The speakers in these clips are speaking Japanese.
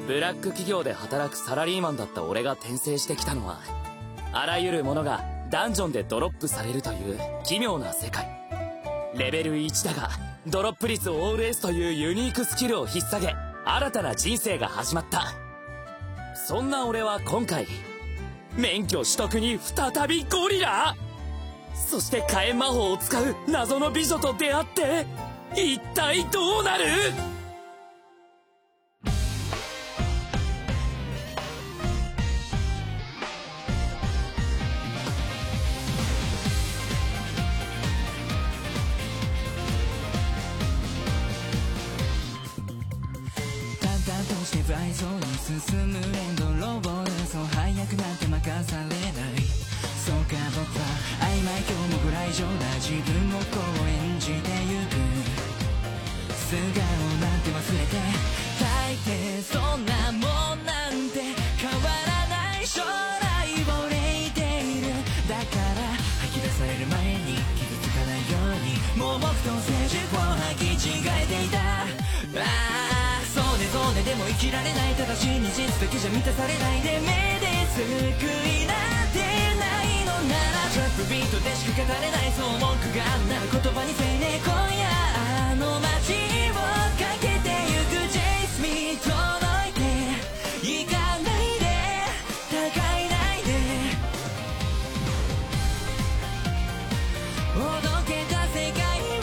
ブラック企業で働くサラリーマンだった俺が転生してきたのは、あらゆるものがダンジョンでドロップされるという奇妙な世界。レベル1だがドロップ率オール S というユニークスキルを引っ提げ、新たな人生が始まった。そんな俺は今回免許取得に再びゴリラ、そして火炎魔法を使う謎の美女と出会って、一体どうなる？ 不愛想に進むエンドロール、そう早くなんて任されない。そうか僕は曖昧今日もぐらい上だ、自分をこう演じてゆく。素顔なんて忘れて、大抵そんなもんなんて変わらない将来を憂いている。だから吐き出される前に傷つかないように盲目と静寂を履き違えていた。そうねでも生きられない、ただしに事実だけじゃ満たされないで、目で救いなんてないのならトラップビートでしか語れない、そう文句があるなら言葉にせいね。今夜あの街を駆けてゆく Chase me 届いて行かないで、高いないでおどけた世界を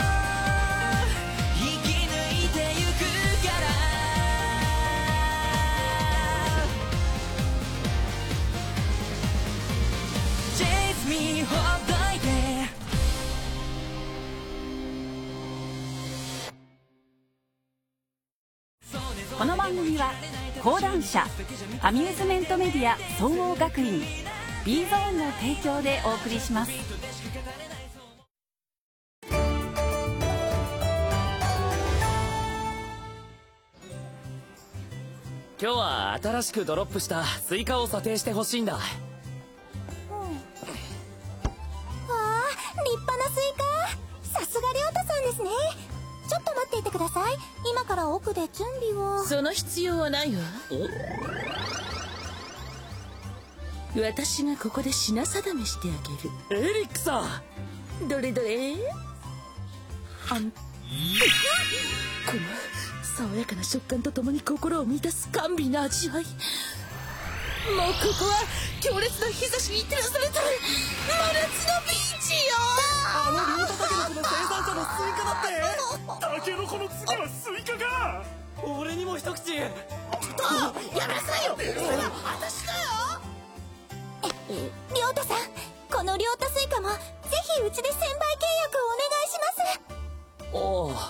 生き抜いてゆくから。 この番組は講談社アミューズメントメディア総合学院 B ゾーンの提供でお送りします。 今日は新しくドロップしたスイカを査定してほしいんだ。 わあ、立派なスイカ。さすが亮太さんですね。ちょっと待っていてください。今から奥で準備を。 その必要はないわ。私がここで品定めしてあげる。 エリックさん、どれどれ。この爽やかな食感とともに心を満たす甘美な味わい。もうここは強烈な日差しに照らされた真夏のビーチよ。 あのリンゴタケノコの生産者のスイカだって。タケノコの次はスイカか。俺にも一口。 やめなさいよ、それは私だよ。 亮太さん、この亮太スイカもぜひうちで専売契約をお願いします。 おお、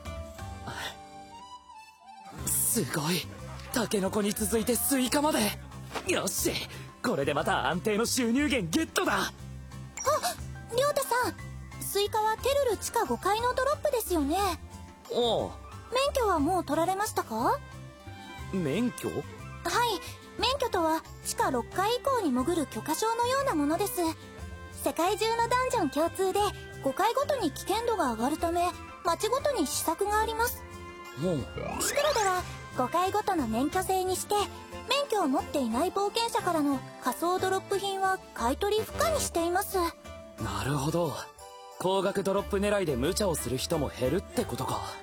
すごい。タケノコに続いてスイカまで。よし、これでまた安定の収入源ゲットだ。 あ、亮太さん、スイカはテルル地下5階のドロップですよね。 おう。 免許はもう取られましたか？ 免許？ はい、免許とは地下6階以降に潜る許可証のようなものです。世界中のダンジョン共通で5階ごとに危険度が上がるため、街ごとに施策があります。シクロでは5階ごとの免許制にして、免許を持っていない冒険者からの仮想ドロップ品は買い取り不可にしています。 なるほど。高額ドロップ狙いで無茶をする人も減るってことか。 はい、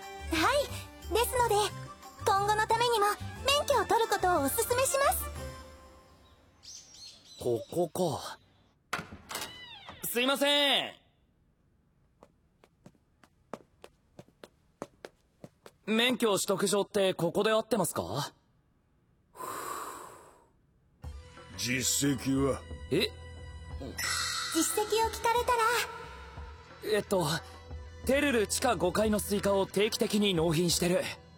ですので今後のためにも免許を取ることをおすすめします。 ここか。すいません。免許取得証ってここで合ってますか？ 実績は？ 実績を聞かれたら。 テルル地下5階のスイカを定期的に納品してる。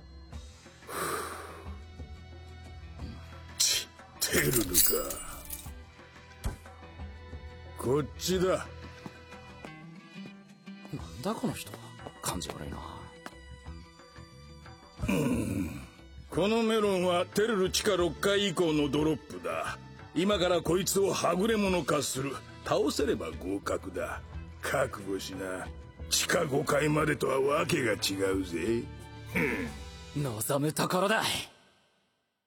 テルルか。こっちだ。 なんだこの人、感じ悪いな。 このメロンはテルル地下6階以降のドロップだ。今からこいつをはぐれ者化する。倒せれば合格だ。覚悟しな。地下5階までとはわけが違うぜ。 望むところだ。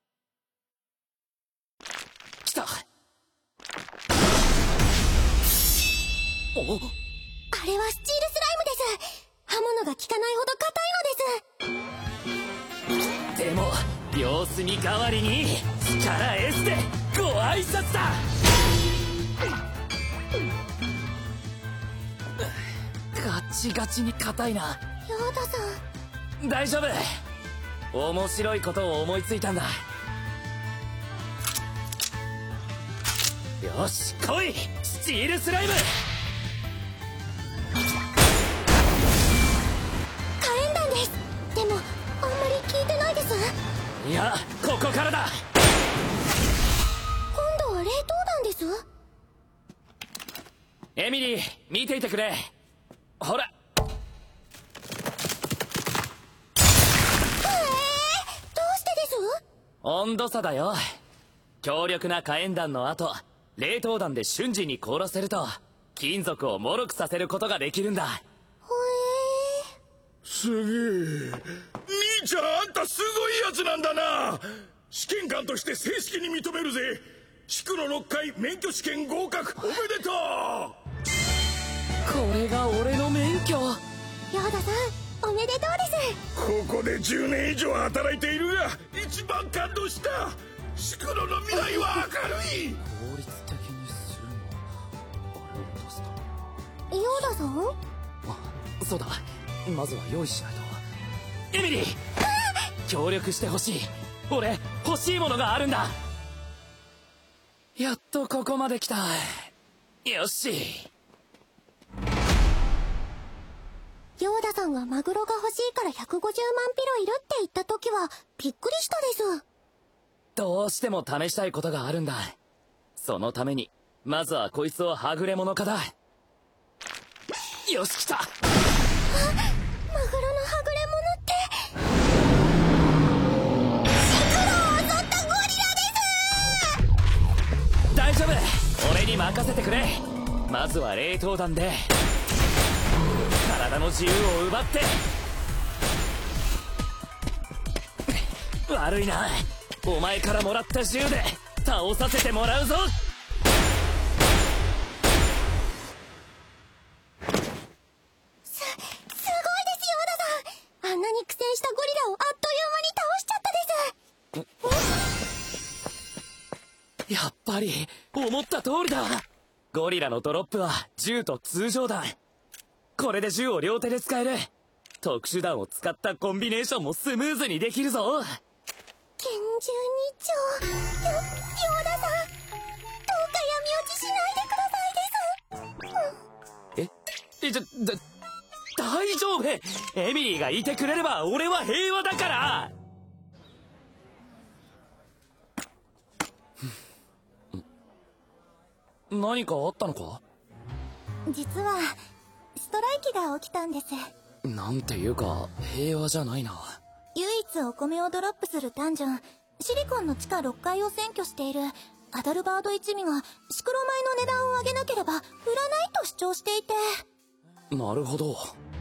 れはスチールスライムです。刃物が効かないほど硬いのです。 でも様子見代わりに力 S でご挨拶だ。ガチガチに硬いな。 ヨーダさん。 大丈夫。面白いことを思いついたんだ。よし来いスチールスライム。 火炎弾です。でもあんまり効いてないです。 いやここからだ。 今度は冷凍弾です。 エミリー見ていてくれ。ほら。 どうしてです？ 温度差だよ。強力な火炎弾の後冷凍弾で瞬時に凍らせると金属を脆くさせることができるんだ。 すげえ。兄ちゃんあんたすごいやつなんだな。試験官として正式に認めるぜ。シクロ6回免許試験合格おめでとう。 これが俺の免許。 ヨーダさんおめでとうです。 ここで10年以上働いているが一番感動した。シクロの未来は明るい。 効率的にするのあれを出すと。 ヨーダさん？ あ、そうだ。まずは用意しないと。エミリー協力してほしい。俺欲しいものがあるんだ。やっとここまで来た。よし。 ヨーダさんがマグロが欲しいから150万ピロいるって言った時はびっくりしたです。 どうしても試したいことがあるんだ。そのためにまずはこいつをはぐれ者化だ。よし来た。 マグロのはぐれ者ってシクロを襲ったゴリラです。 大丈夫俺に任せてくれ。まずは冷凍弾で体の自由を奪って。悪いな。お前からもらった銃で倒させてもらうぞ。 すごいですヨーダさん。あんなに苦戦したゴリラをあっという間に倒しちゃったです。 やっぱり思った通りだ。ゴリラのドロップは銃と通常弾。これで銃を両手で使える。特殊弾を使ったコンビネーションもスムーズにできるぞ。 拳銃2丁。ヨーダさんどうか闇落ちしないでくださいです。 大丈夫。エミリーがいてくれれば俺は平和だから。何かあったのか？ 実はストライキが起きたんです。 なんていうか平和じゃないな。 唯一お米をドロップするダンジョンシリコンの地下6階を占拠しているアダルバード一味がシクロ米の値段を上げなければ売らないと主張していて。 なるほど。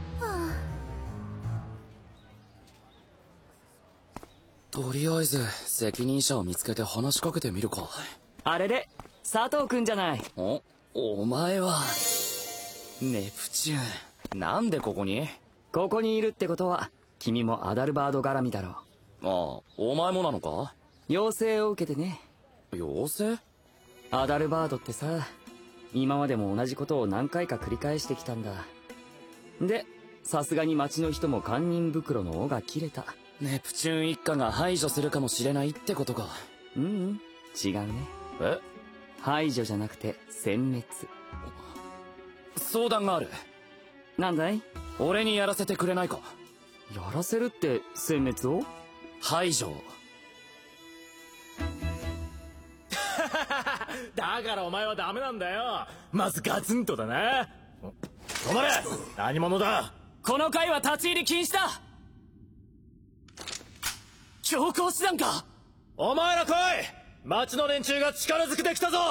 とりあえず責任者を見つけて話しかけてみるか。 あれで佐藤くんじゃない。 お前はネプチューン。なんでここに？ ここにいるってことは君もアダルバード絡みだろう。 ああ、お前もなのか？ 要請を受けてね。 要請？ アダルバードってさ、今までも同じことを何回か繰り返してきたんだ。で、さすがに町の人も堪忍袋の尾が切れた。 ネプチューン一家が排除するかもしれないってことか。 違うね。 え？ 排除じゃなくて殲滅。 相談がある。 なんだい？ 俺にやらせてくれないか？ やらせるって殲滅を？ 排除。 だからお前はダメなんだよ。まずガツンとだな。止まれ。何者だ？ この階は立ち入り禁止だ。強行手段か？ お前ら来い。町の連中が力ずくできたぞ。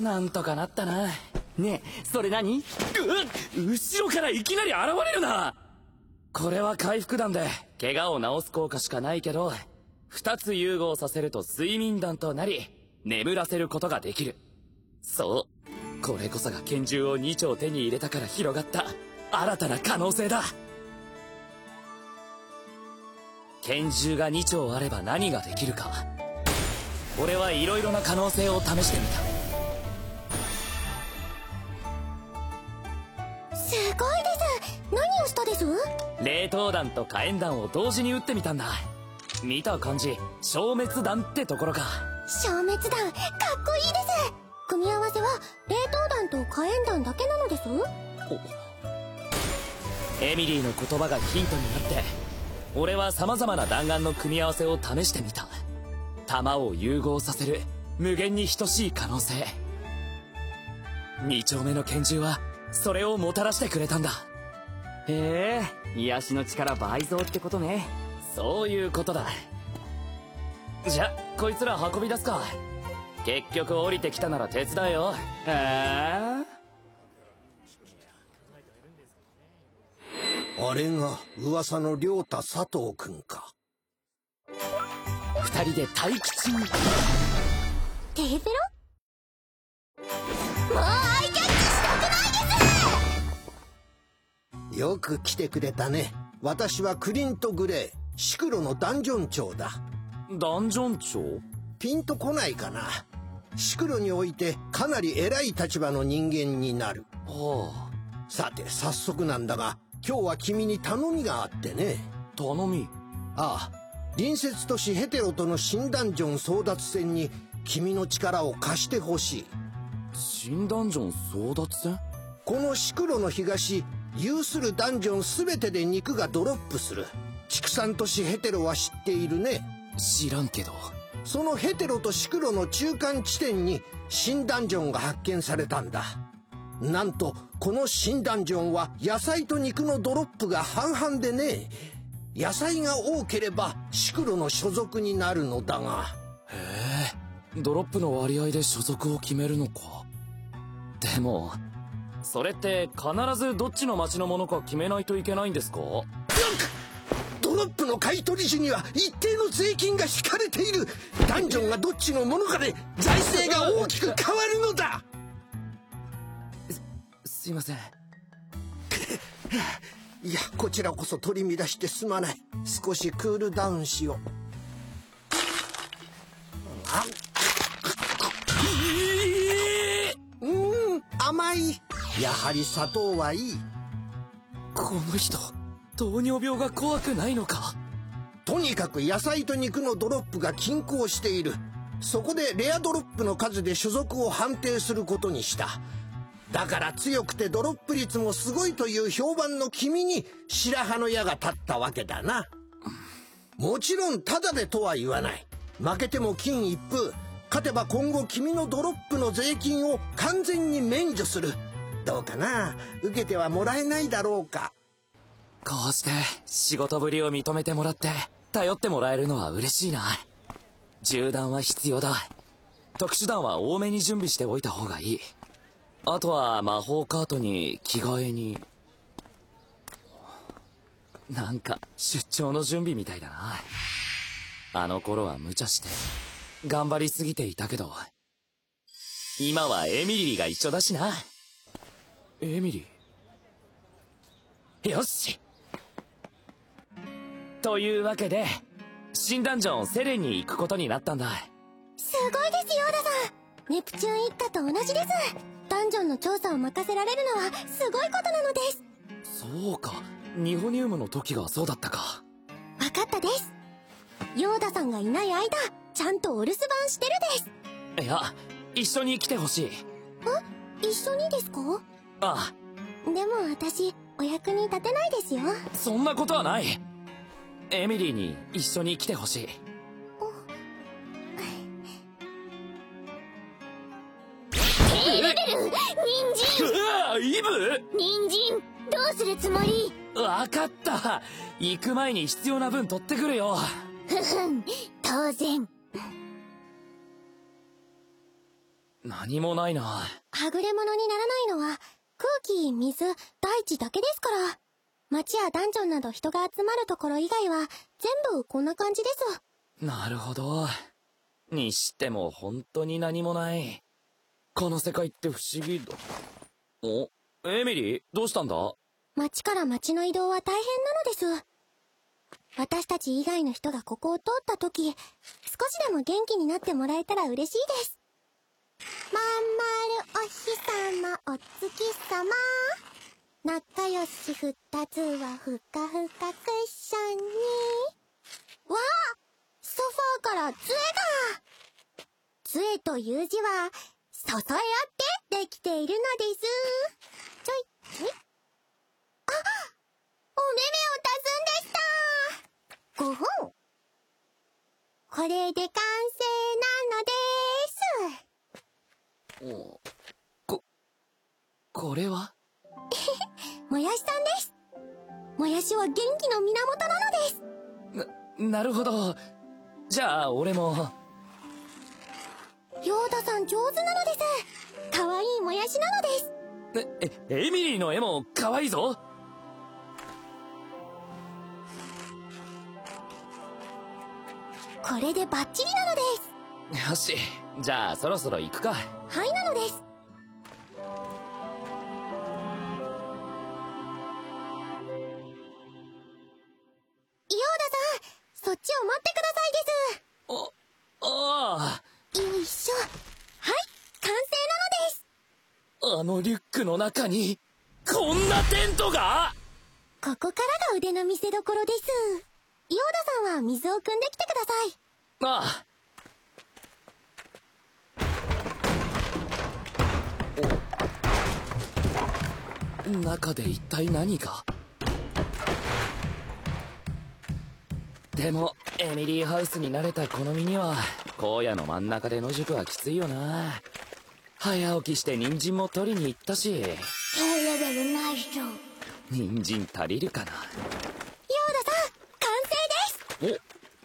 なんとかなったな。 ねえ、それ何？ 後ろからいきなり現れるな。これは回復弾で怪我を治す効果しかないけど、2つ融合させると睡眠弾となり眠らせることができる。そう、これこそが拳銃を2丁手に入れたから広がった新たな可能性だ。拳銃が2丁あれば何ができるか、俺はいろいろな可能性を試してみた。 すごいです。何をしたです？ 冷凍弾と火炎弾を同時に撃ってみたんだ。見た感じ消滅弾ってところか。 消滅弾、かっこいいです。組み合わせは冷凍弾と火炎弾だけなのです？ エミリーの言葉がヒントになって、俺は様々な弾丸の組み合わせを試してみた。弾を融合させる無限に等しい可能性。2丁目の拳銃はそれをもたらしてくれたんだ。 へえ、癒しの力倍増ってことね。 そういうことだ。じゃこいつら運び出すか。結局降りてきたなら手伝えよ。 あれが噂の亮太佐藤君か。 2人で待機中。 テーペロ？もうアイキャッチしたくないです！ よく来てくれたね。私はクリント・グレー、シクロのダンジョン長だ。 ダンジョン長？ ピンとこないかな。シクロにおいてかなり偉い立場の人間になる。さて早速なんだが、今日は君に頼みがあってね。 頼み？ ああ、隣接都市ヘテロとの新ダンジョン争奪戦に君の力を貸してほしい。 新ダンジョン争奪戦？ このシクロの東、有するダンジョン全てで肉がドロップする。畜産都市ヘテロは知っているね。 知らんけど。 そのヘテロとシクロの中間地点に新ダンジョンが発見されたんだ。なんとこの新ダンジョンは野菜と肉のドロップが半々でね。野菜が多ければシクロの所属になるのだが。 へえ、ドロップの割合で所属を決めるのか。でもそれって必ずどっちの町のものか決めないといけないんですか？ ドロップの買い取り時には一定の税金が引かれている。ダンジョンがどっちのものかで財政が大きく変わるのだ。 すいません。 いや、こちらこそ取り乱してすまない。少しクールダウンしよう。甘い。やはり砂糖はいい。 この人糖尿病が怖くないのか。 とにかく野菜と肉のドロップが均衡している。そこでレアドロップの数で所属を判定することにした。だから強くてドロップ率もすごいという評判の君に白羽の矢が立ったわけだな。もちろんタダでとは言わない。負けても金一封。勝てば今後君のドロップの税金を完全に免除する。どうかな？受けてはもらえないだろうか。 こうして仕事ぶりを認めてもらって頼ってもらえるのは嬉しいな。銃弾は必要だ。特殊弾は多めに準備しておいた方がいい。あとは魔法カートに着替えに。なんか出張の準備みたいだな。あの頃は無茶して頑張りすぎていたけど、今はエミリーが一緒だしな。エミリー？よし。というわけで新ダンジョンセレンに行くことになったんだ。 すごいですよ、ヨーダさん。ネプチューン一家と同じです。ダンジョンの調査を任せられるのはすごいことなのです。 そうか、ニホニウムの時がそうだったか。 分かったです。ヨーダさんがいない間ちゃんとお留守番してるです。 いや、一緒に来てほしい。 一緒にですか？ ああ。でも私お役に立てないですよ。 そんなことはない。エミリーに一緒に来てほしい。 レベル人参。 イブ？ 人参どうするつもり？ わかった。行く前に必要な分取ってくるよ。 当然。 何もないな。 はぐれ者にならないのは空気、水、大地だけですから。街やダンジョンなど人が集まるところ以外は全部こんな感じです。 なるほど。にしても本当に何もない。この世界って不思議だ。お、エミリー、どうしたんだ？ 街から街の移動は大変なのです。私たち以外の人がここを通った時、少しでも元気になってもらえたら嬉しいです。まんまるお日様、お月様、仲良し二つはふかふかクッションに。わあ、ソファーから杖が。杖という字は支え合ってできているのです。ちょいちょい。あ、お目目を足すんでした。5本。これで完成なのです。 これはもやしさんです。もやしは元気の源なのです。 なるほど。じゃあ俺も。 ヨーダさん上手なのです。かわいいもやしなのです。 エミリーの絵もかわいいぞ。 これでバッチリなのです。 よし、じゃあそろそろ行くか。 はいなのです。ヨーダさん、そっちを待ってくださいです。 ああ。 よいしょ。はい、完成なのです。 あのリュックの中にこんなテントが？ ここからが腕の見せ所です。ヨーダさんは水を汲んできてください。 ああ。中で一体何が？でもエミリーハウスに慣れたこの身には荒野の真ん中で野宿はきついよな。早起きして人参も取りに行ったし。 低レベルない人。 人参足りるかな。 ヨーダさん、完成です。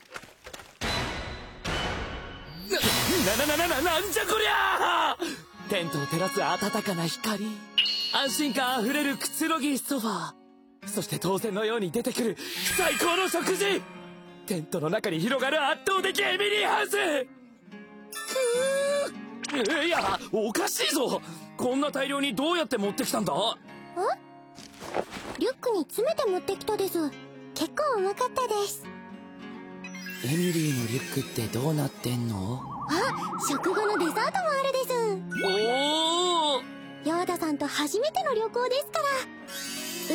なんじゃこりゃ。テントを照らす暖かな光、安心感あふれるくつろぎソファー、そして当然のように出てくる最高の食事。テントの中に広がる圧倒的エミリーハウス。いや、おかしいぞ。こんな大量にどうやって持ってきたんだ？ リュックに詰めて持ってきたです。結構重かったです。 エミリーのリュックってどうなってんの？ あ、食後のデザートもあるです。 おお。 ヨーダさんと初めての旅行ですから、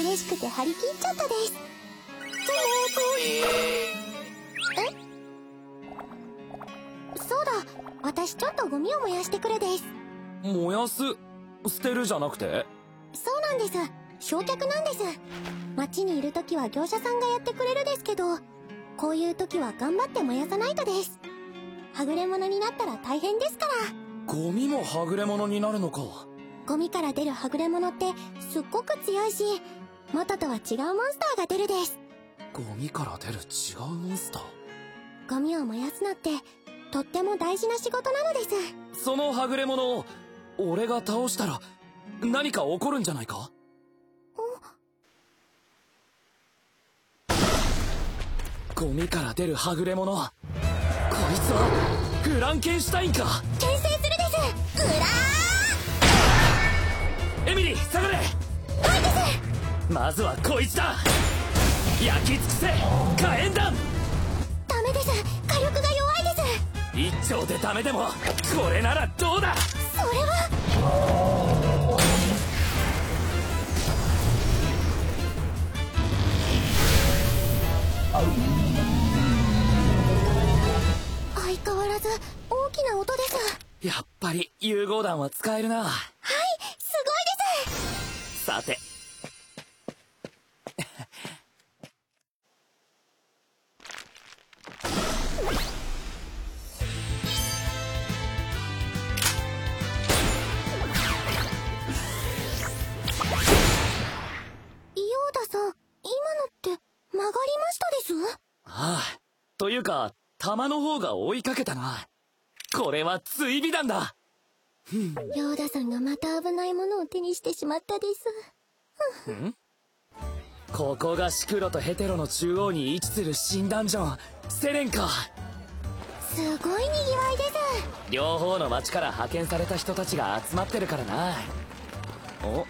嬉しくて張り切っちゃったです。そうだ、私ちょっとゴミを燃やしてくるです。 燃やす？捨てるじゃなくて？ そうなんです。焼却なんです。街にいる時は業者さんがやってくれるですけど、こういう時は頑張って燃やさないとです。はぐれ者になったら大変ですから。 ゴミもはぐれ者になるのか。 ゴミから出るはぐれ者ってすっごく強いし、元とは違うモンスターが出るです。 ゴミから出る違うモンスター？ ゴミを燃やすのってとっても大事な仕事なのです。 そのはぐれ者を俺が倒したら何か起こるんじゃないか？ゴミから出るはぐれ者、こいつはフランケンシュタインか。 牽制するです。うらー。エミリー下がれ。 はいです。 まずはこいつだ。焼き尽くせ火炎弾。 ダメです、火力が弱いです。一丁でダメでもこれならどうだ。 それは相変わらず大きな音です。 やっぱり融合弾は使えるな。 はい、すごいです。 さてヨーダさん、今のって曲がりましたです？ ああ、というか弾の方が追いかけたな。これは追尾弾だ。 ヨーダさんがまた危ないものを手にしてしまったです。 ここがシクロとヘテロの中央に位置する新ダンジョンセレンか。 すごいにぎわいです。 両方の町から派遣された人たちが集まってるからな。お、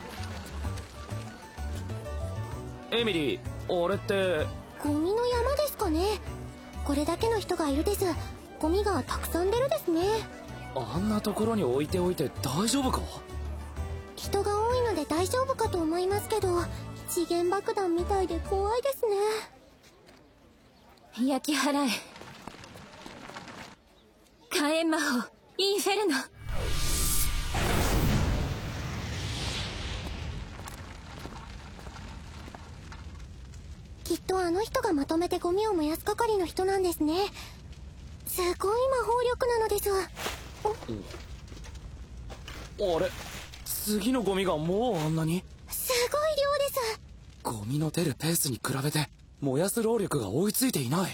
エミリー、あれってゴミの山ですかね。これだけの人がいるです。ゴミがたくさん出るですね。 あんなところに置いておいて大丈夫か。 人が多いので大丈夫かと思いますけど、時限爆弾みたいで怖いですね。 焼き払え。火炎魔法インフェルノ。 きっとあの人がまとめてゴミを燃やす係の人なんですね。すごい魔法力なのです。 あれ、次のゴミがもうあんなに。 すごい量です。 ゴミの出るペースに比べて燃やす労力が追いついていない。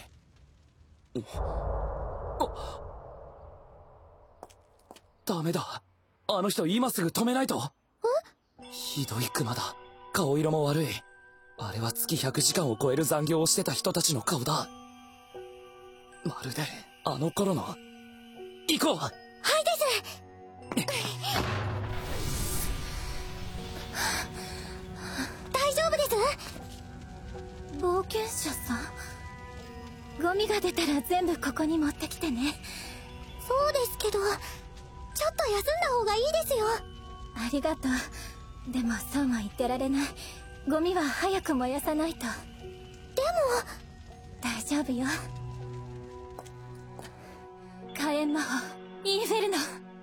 ダメだ、あの人今すぐ止めないと。ひどいクマだ。顔色も悪い。あれは月100時間を超える残業をしてた人たちの顔だ。まるであの頃の。行こう。 はいです。大丈夫です。 冒険者さん、ゴミが出たら全部ここに持ってきてね。 そうですけど、ちょっと休んだ方がいいですよ。 ありがとう。でもそうは言ってられない。ゴミは早く燃やさないと。でも大丈夫よ。火炎魔法インフェルノ。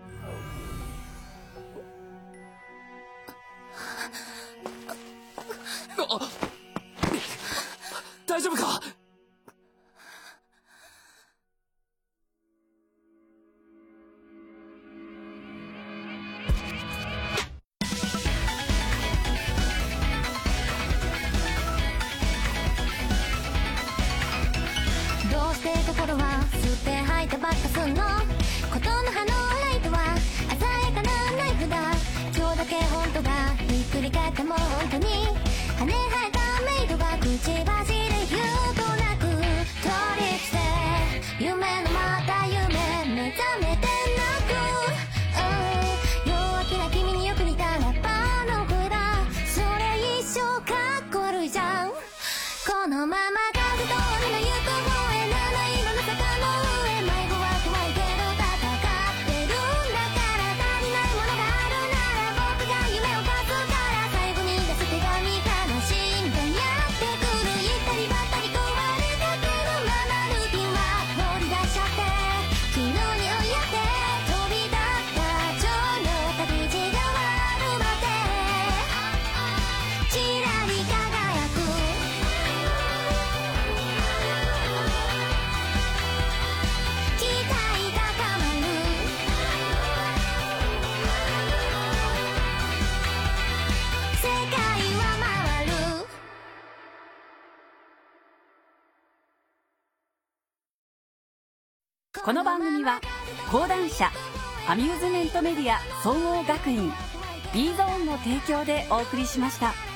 大丈夫か。 どうして心は吸って吐いてばっかすんの。ことの葉のライトは鮮やかなナイフだ。今日だけ本当だ。ひっくり返っても本当に羽生えたメイドがくちばしで言うとなく取りして夢のまた夢目覚めてなく、弱気な君によく似たラッパーの声だ。それ一生かっこ悪いじゃん。このまま風通りの行く方へ七色の坂の上、迷子は怖いけど戦ってるんだから、足りないものがあるなら僕が夢を貸すから、最後に出す手紙悲しんでやってくる。行ったりばったり壊れかけのままルーティンは放り出しちゃって、昨日に追いやって飛び立った蝶の旅路が終わるまでちらり輝く。期待高まる。世界は回る。 この番組は講談社アミューズメントメディア総合学院 Bゾーンの提供でお送りしました。